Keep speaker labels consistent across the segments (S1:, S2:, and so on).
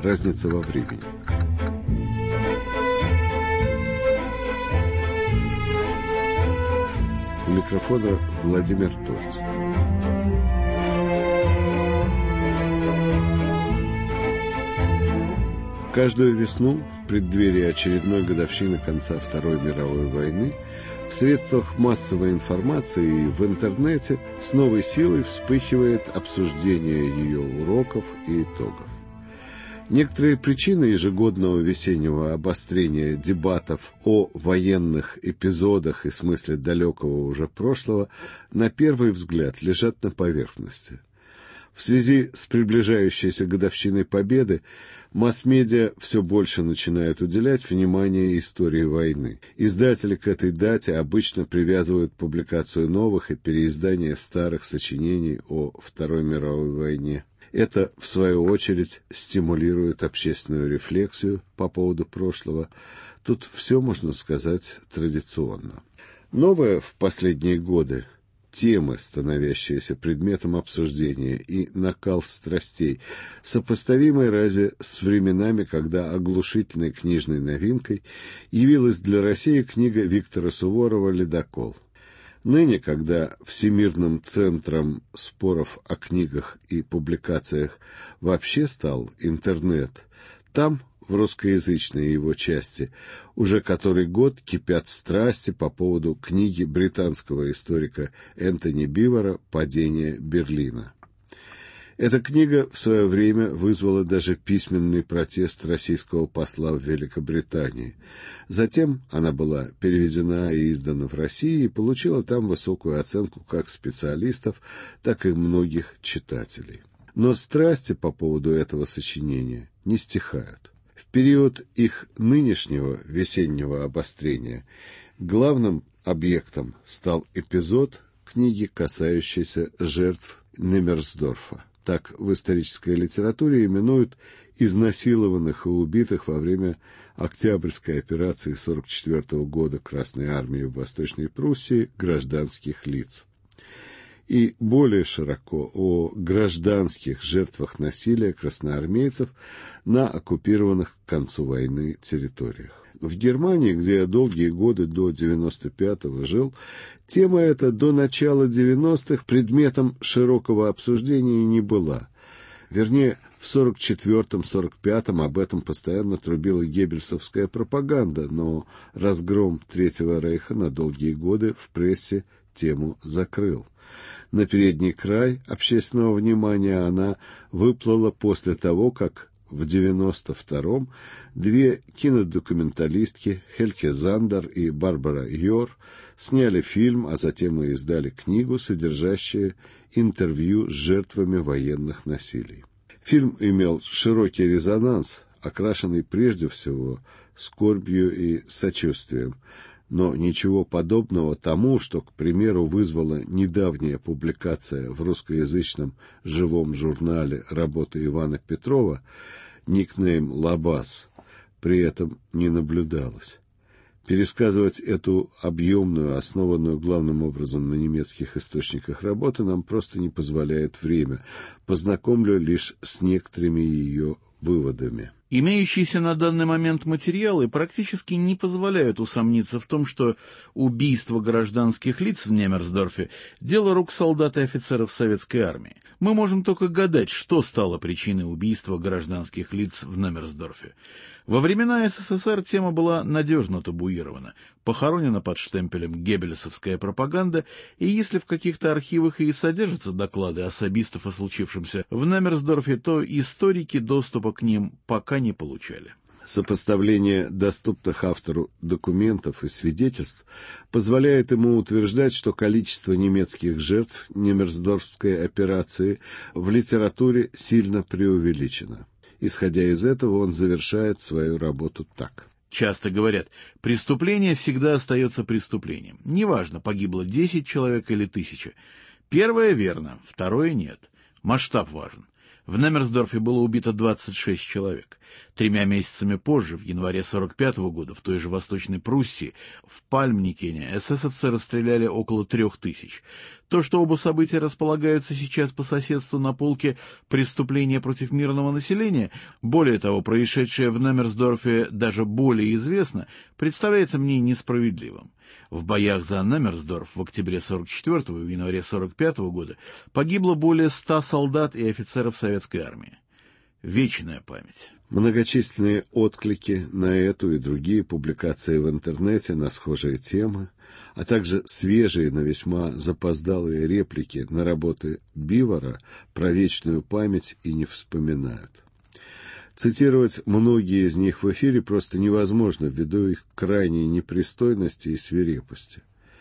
S1: разница во времени. У микрофона Владимир Тольц. Каждую весну, в преддверии очередной годовщины конца Второй мировой войны, в средствах массовой информации и в интернете с новой силой вспыхивает обсуждение ее уроков и итогов. Некоторые причины ежегодного весеннего обострения дебатов о военных эпизодах и смысле далекого уже прошлого на первый взгляд лежат на поверхности. В связи с приближающейся годовщиной Победы масс-медиа все больше начинают уделять внимание истории войны. Издатели к этой дате обычно привязывают публикацию новых и переиздание старых сочинений о Второй мировой войне. Это, в свою очередь, стимулирует общественную рефлексию по поводу прошлого. Тут все, можно сказать, традиционно. Новое в последние годы – темы, становящиеся предметом обсуждения, и накал страстей, сопоставимый разве с временами, когда оглушительной книжной новинкой явилась для России книга Виктора Суворова «Ледокол». Ныне, когда всемирным центром споров о книгах и публикациях вообще стал интернет, там, в русскоязычной его части, уже который год кипят страсти по поводу книги британского историка Энтони Бивора «Падение Берлина». Эта книга в свое время вызвала даже письменный протест российского посла в Великобритании. Затем она была переведена и издана в России и получила там высокую оценку как специалистов, так и многих читателей. Но страсти по поводу этого сочинения не стихают. В период их нынешнего весеннего обострения главным объектом стал эпизод книги, касающийся жертв Неммерсдорфа. Так в исторической литературе именуют изнасилованных и убитых во время Октябрьской операции 1944 года Красной армии в Восточной Пруссии гражданских лиц. И более широко о гражданских жертвах насилия красноармейцев на оккупированных к концу войны территориях. В Германии, где я долгие годы до 95-го жил, тема эта до начала 90-х предметом широкого обсуждения не была. Вернее, в 44-45 об этом постоянно трубила геббельсовская пропаганда, но разгром Третьего рейха на долгие годы в прессе тему закрыл. На передний край общественного внимания она выплыла после того, как в 92-м две кинодокументалистки Хельке Зандер и Барбара Йор сняли фильм, а затем и издали книгу, содержащую интервью с жертвами военных насилий. Фильм имел широкий резонанс, окрашенный прежде всего скорбью и сочувствием, но ничего подобного тому, что, к примеру, вызвала недавняя публикация в русскоязычном живом журнале работы Ивана Петрова «Никнейм Лабаз», при этом не наблюдалось. Пересказывать эту объемную, основанную главным образом на немецких источниках работы нам просто не позволяет время. Познакомлю лишь с некоторыми ее выводами.
S2: Имеющиеся на данный момент материалы практически не позволяют усомниться в том, что убийство гражданских лиц в Неммерсдорфе – дело рук солдат и офицеров советской армии. Мы можем только гадать, что стало причиной убийства гражданских лиц в Неммерсдорфе. Во времена СССР тема была надежно табуирована, похоронена под штемпелем геббельсовская пропаганда, и если в каких-то архивах и содержатся доклады особистов о случившемся в Неммерсдорфе, то историки доступа к ним пока не получали.
S1: Сопоставление доступных автору документов и свидетельств позволяет ему утверждать, что количество немецких жертв Неммерсдорфской операции в литературе сильно преувеличено. Исходя из этого, он завершает свою работу так.
S2: Часто говорят, преступление всегда остается преступлением. Неважно, погибло 10 человек или 1000. Первое верно, второе нет. Масштаб важен. В Неммерсдорфе было убито 26 человек. 3 месяцами позже, в январе 1945 года, в той же Восточной Пруссии, в Пальмникене, эсэсовцы расстреляли около 3000. То, что оба события располагаются сейчас по соседству на полке преступления против мирного населения, более того, происшедшее в Неммерсдорфе даже более известно, представляется мне несправедливым. В боях за Неммерсдорф в октябре 1944 и в январе 1945 года погибло более 100 солдат и офицеров советской армии. Вечная память.
S1: Многочисленные отклики на эту и другие публикации в интернете на схожие темы, а также свежие, но весьма запоздалые реплики на работы Бивара про вечную память и не вспоминают. Цитировать многие из них в эфире просто невозможно ввиду их крайней непристойности и свирепости.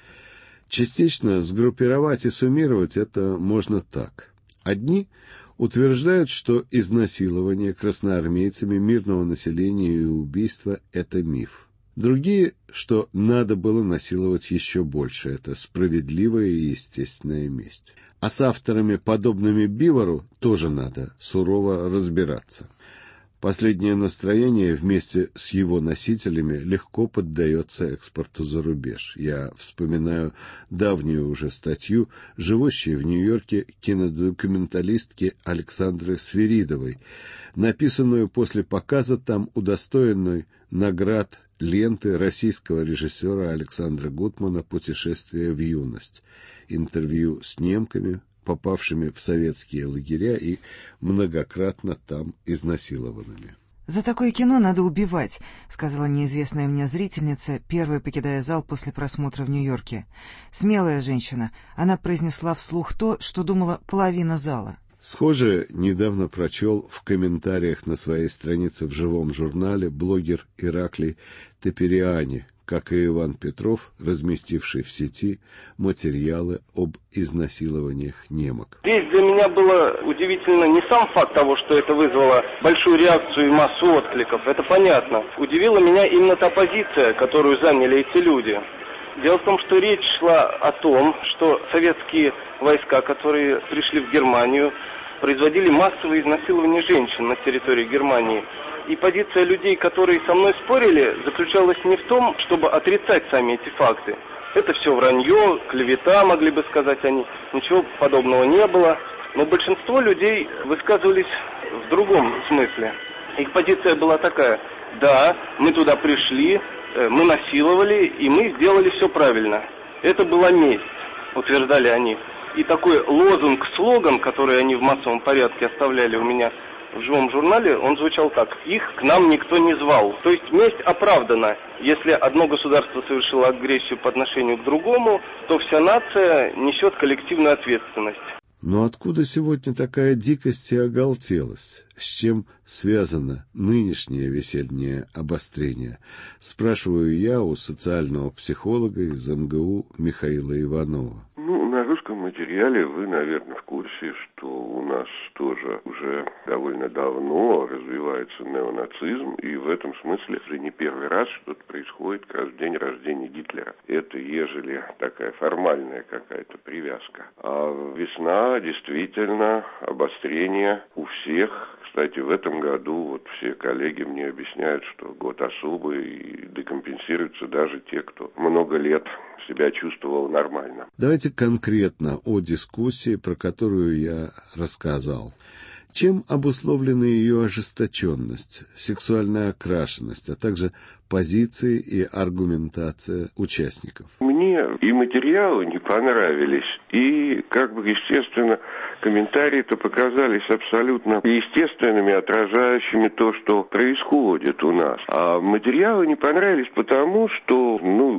S1: Частично сгруппировать и суммировать это можно так. Одни утверждают, что изнасилование красноармейцами мирного населения и убийство – это миф. Другие, что надо было насиловать еще больше, это справедливая и естественная месть. А с авторами, подобными Бивару, тоже надо сурово разбираться. Последнее настроение вместе с его носителями легко поддается экспорту за рубеж. Я вспоминаю давнюю уже статью, живущей в Нью-Йорке кинодокументалистки Александры Свиридовой, написанную после показа там удостоенной наград ленты российского режиссера Александра Гутмана «Путешествие в юность». Интервью с немками, попавшими в советские лагеря и многократно там изнасилованными.
S3: «За такое кино надо убивать», — сказала неизвестная мне зрительница, первая покидая зал после просмотра в Нью-Йорке. Смелая женщина. Она произнесла вслух то, что думала половина зала.
S1: Схоже, недавно прочел в комментариях на своей странице в живом журнале блогер Ираклий Тепериани, как и Иван Петров, разместивший в сети материалы об изнасилованиях немок.
S4: Здесь для меня было удивительно не сам факт того, что это вызвало большую реакцию и массу откликов, это понятно. Удивила меня именно та позиция, которую заняли эти люди. Дело в том, что речь шла о том, что советские войска, которые пришли в Германию, производили массовые изнасилования женщин на территории Германии. И позиция людей, которые со мной спорили, заключалась не в том, чтобы отрицать сами эти факты. Это все вранье, клевета, могли бы сказать они. Ничего подобного не было. Но большинство людей высказывались в другом смысле. Их позиция была такая: да, мы туда пришли, мы насиловали, и мы сделали все правильно. Это была месть, утверждали они. И такой лозунг-слоган, который они в массовом порядке оставляли у меня в живом журнале, он звучал так: их к нам никто не звал. То есть месть оправдана. Если одно государство совершило агрессию по отношению к другому, то вся нация несет коллективную ответственность.
S1: Но откуда сегодня такая дикость и оголтелость? С чем связано нынешнее весеннее обострение? Спрашиваю я у социального психолога из МГУ Михаила Иванова.
S5: На русском материале вы, наверное, в курсе, что у нас тоже уже довольно давно развивается неонацизм, и в этом смысле уже не первый раз что-то происходит как раз в день рождения Гитлера. Это ежели такая формальная какая-то привязка. А весна действительно обострение у всех. Кстати, в этом году вот все коллеги мне объясняют, что год особый, и декомпенсируются даже те, кто много лет себя чувствовал нормально.
S1: Давайте конкретно о дискуссии, про которую я рассказал. Чем обусловлена ее ожесточенность, сексуальная окрашенность, а также позиции и аргументация участников?
S5: Мне и материалы не понравились, и, естественно, комментарии-то показались абсолютно естественными, отражающими то, что происходит у нас. А материалы не понравились потому, что,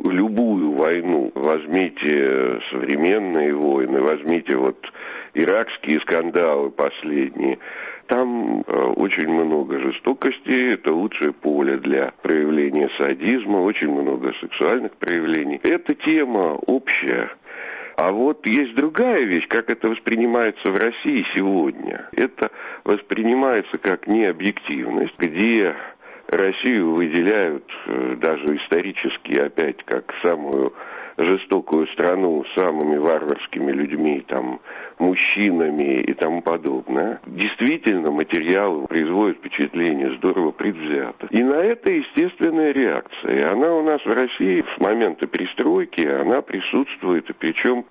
S5: любую войну, возьмите современные войны, возьмите иракские скандалы последние, там очень много жестокости, это лучшее поле для проявления садизма, очень много сексуальных проявлений. Эта тема общая. А есть другая вещь, как это воспринимается в России сегодня. Это воспринимается как необъективность, где Россию выделяют даже исторически опять как самую жестокую страну с самыми варварскими людьми, там, мужчинами и тому подобное. Действительно, материал производит впечатление здорово предвзято. И на это естественная реакция. И она у нас в России с момента перестройки, она присутствует, и причем,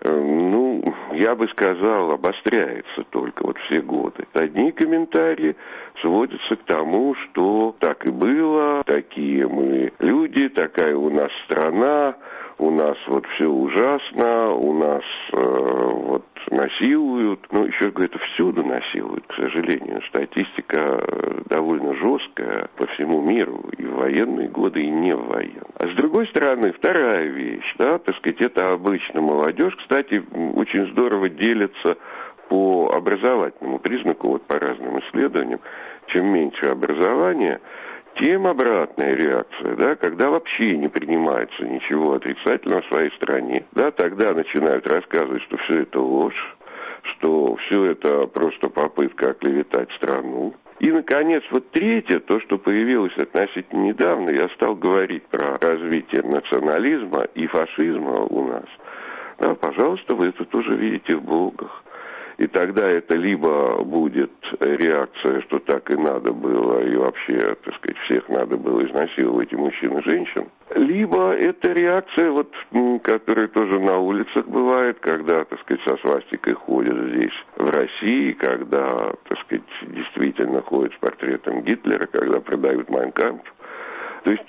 S5: я бы сказал, обостряется только вот все годы. Одни комментарии сводятся к тому, что так и было, такие мы люди, такая у нас страна, у нас вот все ужасно, у нас вот насилуют. Еще говорю, это всюду насилуют, к сожалению. Статистика довольно жесткая по всему миру, и в военные годы, и не в военные. А с другой стороны, вторая вещь, это обычно молодежь, кстати, очень здорово делится по образовательному признаку, вот по разным исследованиям. Чем меньше образования, тем обратная реакция, когда вообще не принимается ничего отрицательного в своей стране, тогда начинают рассказывать, что все это ложь, что все это просто попытка оклеветать страну. И, наконец, вот третье, то, что появилось относительно недавно, я стал говорить про развитие национализма и фашизма у нас. Пожалуйста, вы это тоже видите в блогах. И тогда это либо будет реакция, что так и надо было, и вообще, всех надо было изнасиловать, и мужчин, и женщин. Либо это реакция, которая тоже на улицах бывает, когда, со свастикой ходят здесь, в России, когда, действительно ходят с портретом Гитлера, когда продают «Майн кампф». То есть,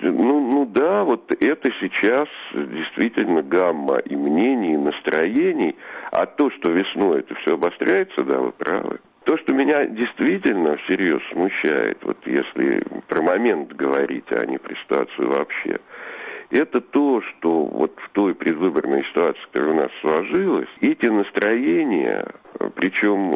S5: это сейчас действительно гамма и мнений, и настроений, а то, что весной это все обостряется, вы правы. То, что меня действительно всерьез смущает, если про момент говорить, а не про ситуацию вообще, это то, что в той предвыборной ситуации, которая у нас сложилась, эти настроения, причем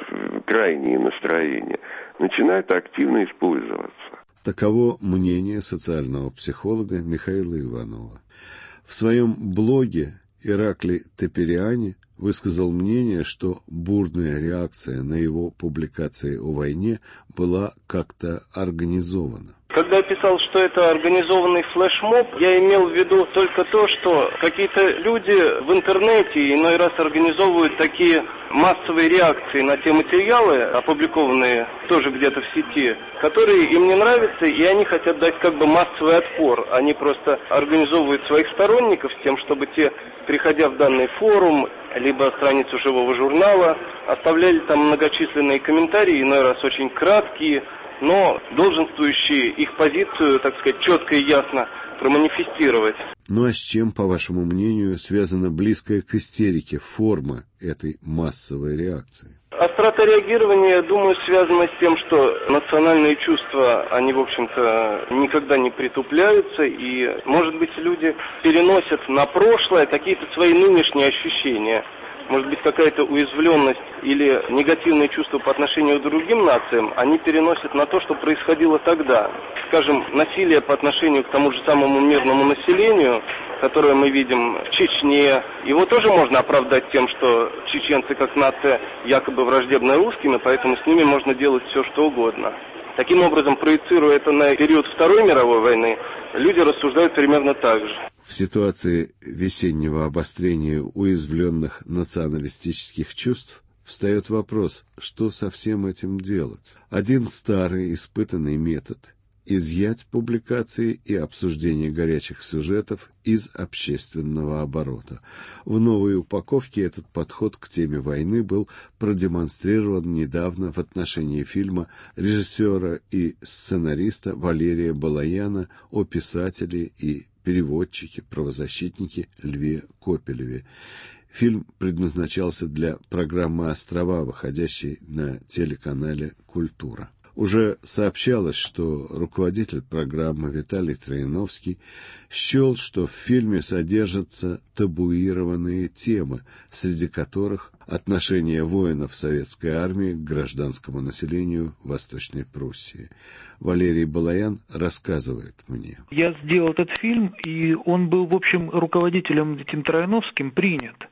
S5: крайние настроения, начинают активно использоваться.
S1: Таково мнение социального психолога Михаила Иванова. В своем блоге Ираклий Тепериани высказал мнение, что бурная реакция на его публикации о войне была как-то организована.
S4: Когда я писал, что это организованный флешмоб, я имел в виду только то, что какие-то люди в интернете иной раз организовывают такие массовые реакции на те материалы, опубликованные тоже где-то в сети, которые им не нравятся, и они хотят дать массовый отпор. Они просто организовывают своих сторонников с тем, чтобы те, приходя в данный форум, либо страницу живого журнала, оставляли там многочисленные комментарии, иной раз очень краткие, но долженствующие их позицию, четко и ясно проманифестировать.
S1: А с чем, по вашему мнению, связана близкая к истерике форма этой массовой реакции?
S4: Острота реагирования, думаю, связана с тем, что национальные чувства, они, в общем-то, никогда не притупляются, и, может быть, люди переносят на прошлое какие-то свои нынешние ощущения. Может быть, какая-то уязвленность или негативные чувства по отношению к другим нациям, они переносят на то, что происходило тогда. Скажем, насилие по отношению к тому же самому мирному населению, которое мы видим в Чечне, его тоже можно оправдать тем, что чеченцы как нация якобы враждебны русским, и поэтому с ними можно делать все, что угодно. Таким образом, проецируя это на период Второй мировой войны, люди рассуждают примерно так же.
S1: В ситуации весеннего обострения уязвленных националистических чувств встает вопрос, что со всем этим делать. Один старый испытанный метод – изъять публикации и обсуждение горячих сюжетов из общественного оборота. В новой упаковке этот подход к теме войны был продемонстрирован недавно в отношении фильма режиссера и сценариста Валерия Балаяна о писателе и переводчике, правозащитнике Льве Копелеве. Фильм предназначался для программы «Острова», выходящей на телеканале «Культура». Уже сообщалось, что руководитель программы Виталий Троиновский счел, что в фильме содержатся табуированные темы, среди которых отношение воинов советской армии к гражданскому населению Восточной Пруссии. Валерий Балаян рассказывает мне.
S6: Я сделал этот фильм, и он был, в общем, руководителем этим Троиновским принят.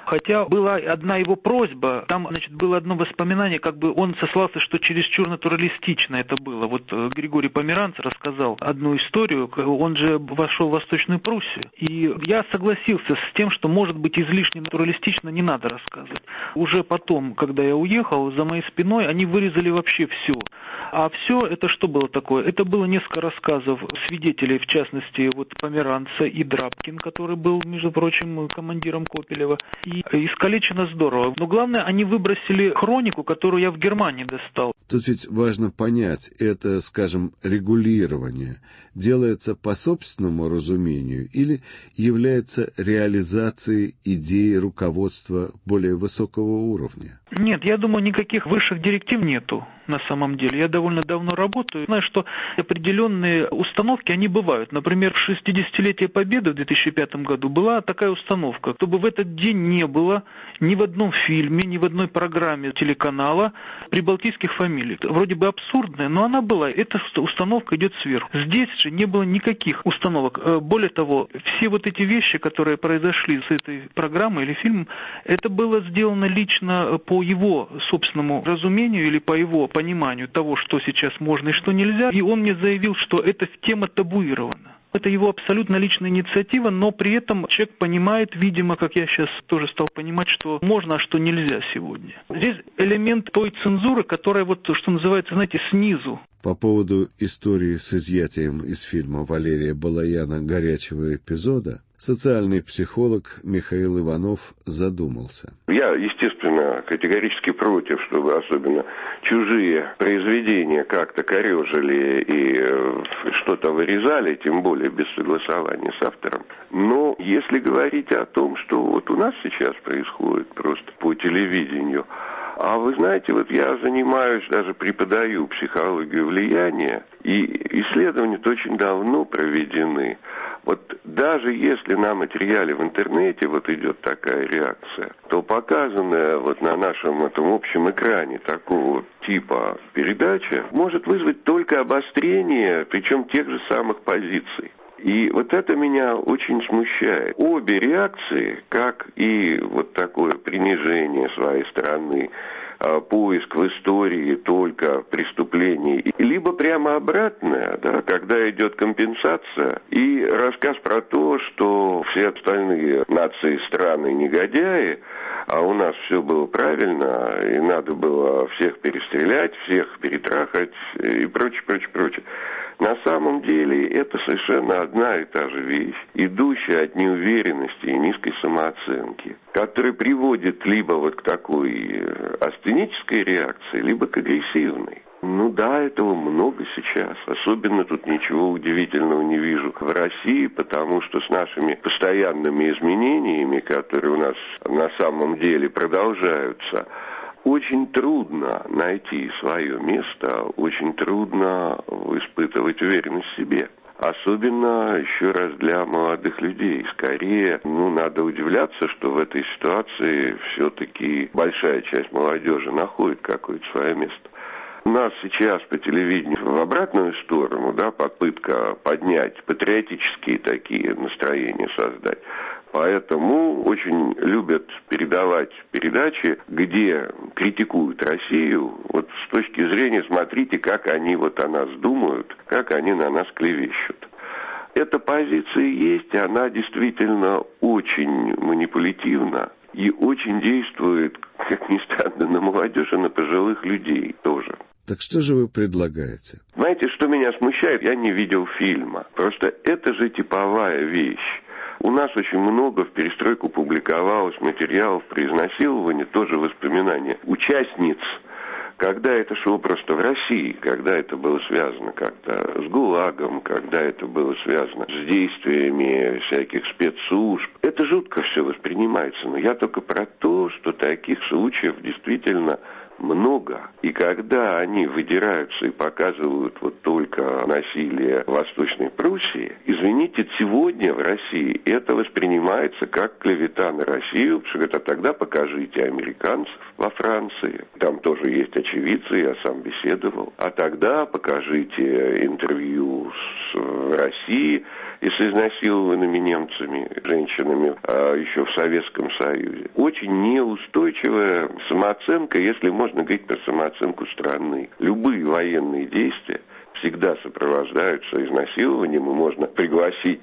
S6: Хотя была одна его просьба, там, значит, было одно воспоминание, как бы он сослался, что чересчур натуралистично это было. Вот Григорий Померанц рассказал одну историю, он же вошел в Восточную Пруссию, и я согласился с тем, что, может быть, излишне натуралистично не надо рассказывать. Уже потом, когда я уехал, за моей спиной они вырезали вообще все. А все это что было такое? Это было несколько рассказов свидетелей, в частности, вот Померанца и Драбкин, который был, между прочим, командиром Копелева. И искалечено здорово. Но главное, они выбросили хронику, которую я в Германии достал.
S1: Тут ведь важно понять, это, скажем, регулирование делается по собственному разумению или является реализацией идеи руководства более высокого уровня?
S6: Нет, я думаю, никаких высших директив нету на самом деле. Я довольно давно работаю. Знаю, что определенные установки, они бывают. Например, в 60-летие Победы в 2005 году была такая установка, чтобы в этот день не было ни в одном фильме, ни в одной программе телеканала прибалтийских фамилий. Вроде бы абсурдная, но она была. Эта установка идет сверху. Здесь же не было никаких установок. Более того, все вот эти вещи, которые произошли с этой программой или фильмом, это было сделано лично по его собственному разумению или по его пониманию того, что сейчас можно и что нельзя. И он мне заявил, что эта тема табуирована. Это его абсолютно личная инициатива, но при этом человек понимает, видимо, как я сейчас тоже стал понимать, что можно, а что нельзя сегодня. Здесь элемент той цензуры, которая вот, что называется, знаете, снизу.
S1: По поводу истории с изъятием из фильма Валерия Балаяна горячего эпизода, социальный психолог Михаил Иванов задумался.
S5: Я, естественно, категорически против, чтобы особенно чужие произведения как-то корежили и что-то вырезали, тем более без согласования с автором. Но если говорить о том, что вот у нас сейчас происходит просто по телевидению, а вы знаете, вот я занимаюсь, даже преподаю психологию влияния, и исследования очень давно проведены. Вот даже если на материале в интернете вот идет такая реакция, то показанная вот на нашем этом общем экране такого типа передача может вызвать только обострение, причем тех же самых позиций. И вот это меня очень смущает. Обе реакции, как и вот такое принижение своей страны, поиск в истории только преступлений, либо прямо обратное, да, когда идет компенсация и рассказ про то, что все остальные нации, страны негодяи, а у нас все было правильно, и надо было всех перестрелять, всех перетрахать и прочее, прочее, прочее. На самом деле это совершенно одна и та же вещь, идущая от неуверенности и низкой самооценки, которая приводит либо вот к такой астенической реакции, либо к агрессивной. Ну да, этого много сейчас. Особенно тут ничего удивительного не вижу в России, потому что с нашими постоянными изменениями, которые у нас на самом деле продолжаются, очень трудно найти свое место, очень трудно испытывать уверенность в себе. Особенно, еще раз, для молодых людей. Скорее, надо удивляться, что в этой ситуации все-таки большая часть молодежи находит какое-то свое место. У нас сейчас по телевидению в обратную сторону, да, попытка поднять патриотические такие настроения создать. Поэтому очень любят передавать передачи, где критикуют Россию. Вот с точки зрения, смотрите, как они вот о нас думают, как они на нас клевещут. Эта позиция есть, и она действительно очень манипулятивна и очень действует, как ни странно, на молодежь и на пожилых людей тоже.
S1: Так что же вы предлагаете?
S5: Знаете, что меня смущает? Я не видел фильма. Просто это же типовая вещь. У нас очень много в перестройку публиковалось материалов про изнасилование, тоже воспоминания участниц, когда это шло просто в России, когда это было связано как-то с ГУЛАГом, когда это было связано с действиями всяких спецслужб. Это жутко все воспринимается, но я только про то, что таких случаев действительно много. И когда они выдираются и показывают вот только насилие в Восточной Пруссии, извините, сегодня в России это воспринимается как клевета на Россию, потому что это тогда покажите американцев во Франции. Там тоже есть очевидцы, я сам беседовал. А тогда покажите интервью с Россией и с изнасилованными немцами, женщинами, еще в Советском Союзе. Очень неустойчивая самооценка, если можно говорить про самооценку страны. Любые военные действия всегда сопровождаются изнасилованием, и можно пригласить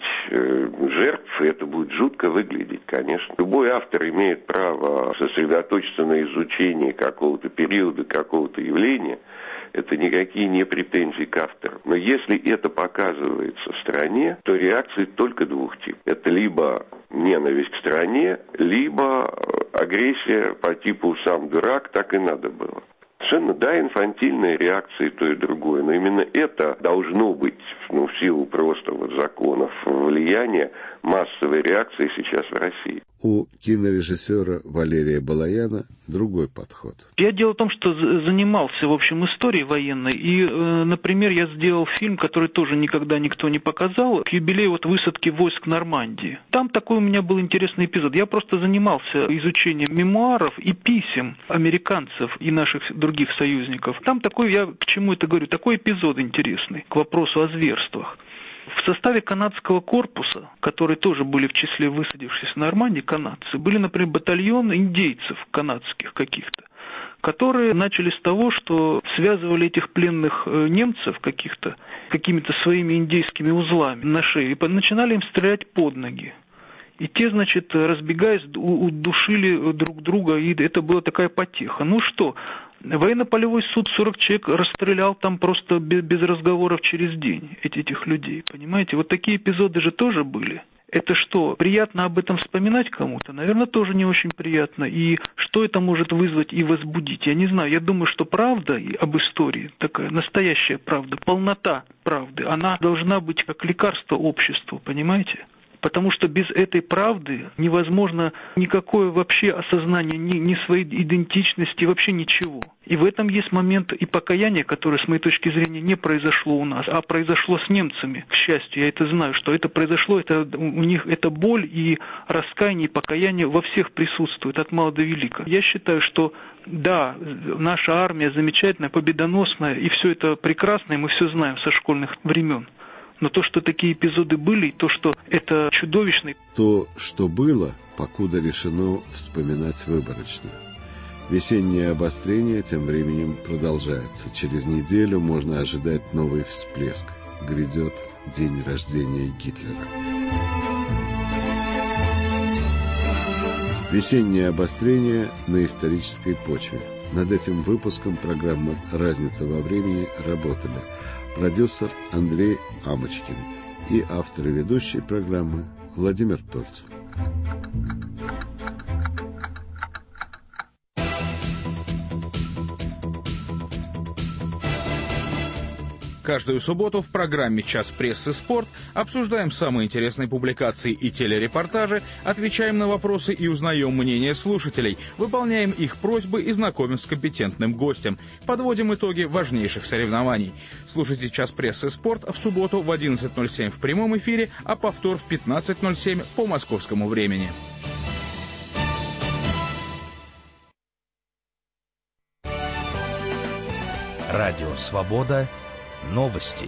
S5: жертв, и это будет жутко выглядеть, конечно. Любой автор имеет право сосредоточиться на изучении какого-то периода, какого-то явления. Это никакие не претензии к автору. Но если это показывается в стране, то реакции только двух типов. Это либо ненависть к стране, либо агрессия по типу «сам дурак», так и надо было. Совершенно, да, инфантильная реакция и то, и другое. Но именно это должно быть, в силу просто законов влияния, массовой реакции сейчас в России.
S1: У кинорежиссера Валерия Балаяна другой подход.
S6: Дело в том, что занимался, в общем, историей военной. И, например, я сделал фильм, который тоже никогда никто не показал, к юбилею высадки войск в Нормандии. Там такой у меня был интересный эпизод. Я просто занимался изучением мемуаров и писем американцев и наших других союзников. Там такой, я к чему это говорю, такой эпизод интересный, к вопросу о зверствах. В составе канадского корпуса, которые тоже были в числе высадившихся в Нормандии, канадцы, были, например, батальоны индейцев канадских каких-то, которые начали с того, что связывали этих пленных немцев какими-то своими индейскими узлами на шее и начинали им стрелять под ноги. И те, значит, разбегаясь, удушили друг друга, и это была такая потеха. Ну что, военно-полевой суд 40 человек расстрелял там просто без разговоров через день этих людей, понимаете? Вот такие эпизоды же тоже были. Это что, приятно об этом вспоминать кому-то? Наверное, тоже не очень приятно. И что это может вызвать и возбудить? Я не знаю. Я думаю, что правда об истории, такая настоящая правда, полнота правды, она должна быть как лекарство обществу, понимаете? Потому что без этой правды невозможно никакое вообще осознание ни своей идентичности, вообще ничего. И в этом есть момент и покаяния, которое, с моей точки зрения, не произошло у нас, а произошло с немцами. К счастью, я это знаю, что это произошло, у них эта боль и раскаяние, и покаяние во всех присутствует, от мала до велика. Я считаю, что да, наша армия замечательная, победоносная, и все это прекрасно, и мы все знаем со школьных времен. Но то, что такие эпизоды были, и то, что это чудовищно...
S1: То, что было, покуда решено вспоминать выборочно. Весеннее обострение тем временем продолжается. Через неделю можно ожидать новый всплеск. Грядет день рождения Гитлера. Весеннее обострение на исторической почве. Над этим выпуском программы «Разница во времени» работали продюсер Андрей Амочкин и автор и ведущий программы Владимир Тольцев.
S7: Каждую субботу в программе «Час прессы. Спорт» обсуждаем самые интересные публикации и телерепортажи, отвечаем на вопросы и узнаем мнение слушателей, выполняем их просьбы и знакомим с компетентным гостем, подводим итоги важнейших соревнований. Слушайте «Час прессы. Спорт» в субботу в 11:07 в прямом эфире, а повтор в 15:07 по московскому времени.
S8: Радио «Свобода». Новости.